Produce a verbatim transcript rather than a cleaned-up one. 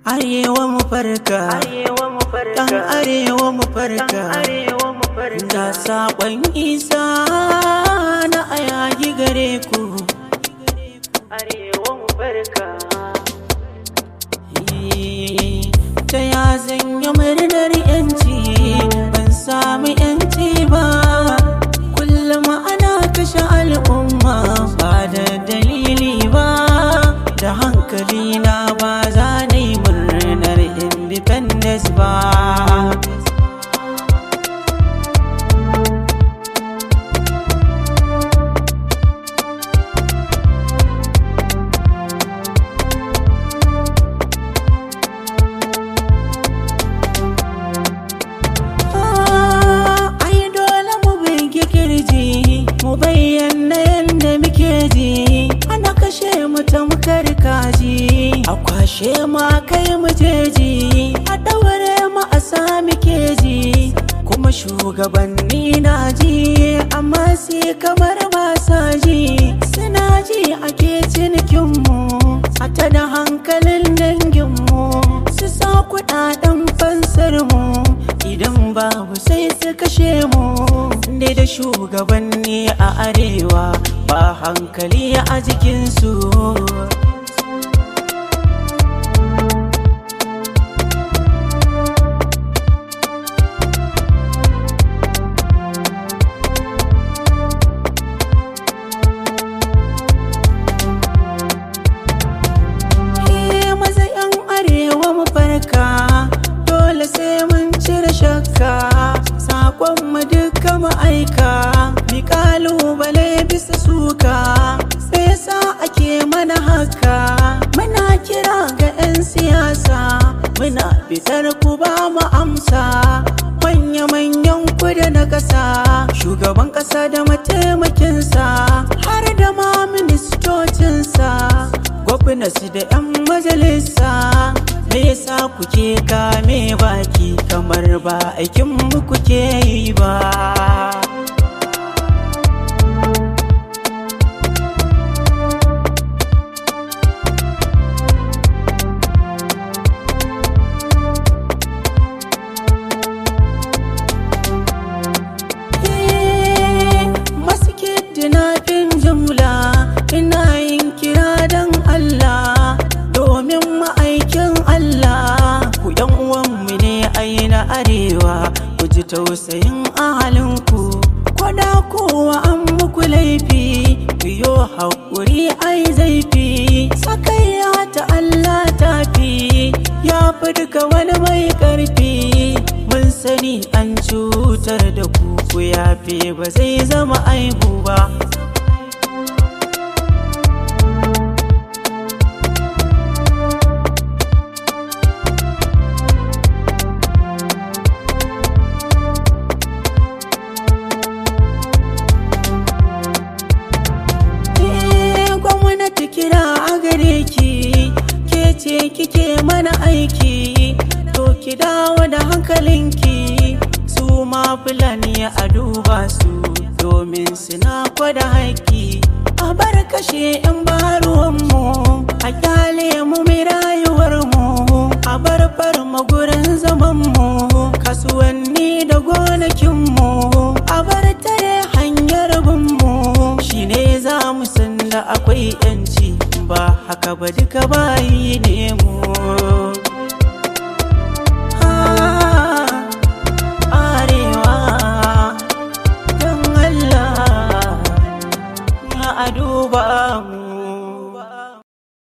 Arewa mu farka, ɗan arewa mu farka, ga saƙon isa na ayagi gare ku. Arewa mu farka, ta ya zan yi murnar yanci, ban sami yanci ba. Kullum ana kashe al'umma ba da dalili ba, da hankali na ba za na yi murnar independence ba. Mu bayyana yadda muke ji, ana kashe mu tamkar kaji, a kwashe ma kai mu jeji, a ɗaure mu a sami keji. Kuma shugabanni na ji amma sai kamar ba sa ji, suna ji ake cinikinmu a ta da hankalin danginmu, su sa kuɗaɗen fansar mu, idan babu sai su kashe mu. Dai da shugabanni a arewa ba hankali a jikinsu. Eh maza 'yan arewa mu farka, dole sai mun cire shakka. Sakon mu duka mu aika, mi kalubale bisa suka, sai sa ake mana haka. Muna kira ga 'yan siyasa, muna fitar ku ba mu amsa. Manya-manyan kudu na ƙasa, shugaban ƙasa da mataimakinsa, har da ma ministocinsa, gwamnati da 'yan majalisa. Me yasa kuke kame baki kamar ba aikin mu kuke yi ba? Masu kidnapping jumla, ina yin kira don Allah, domin ma'aikin Allah. Ku yan uwanmu ne ai na arewa, ku ji tausayin ahalinku. Kwada kowa an muku laifi, ku yo haƙuri ai zaifi. Sakayya ta Allah tafi, ya fi duka wani mai ƙarfi. Mun sani an cutar da ku, ku yafe ba zai zama aibu ba. Kira a gare ki, ke ce kike mana aiki, to ki dawo da hankalinki. Su ma Fulani a duba su, domin suna kwada haƙƙi. A bar kashe 'yan baruwanmu, a kyale mu mai rayuwarmu, a bar farma gurin zamanmu, kasuwanni da gonakinmu, a bar tare hanyar binmu. Shi ne za mu san da akwai 'yanci, ba haka ba duka bayi ne mu. Arewa don Allah ya duba mu.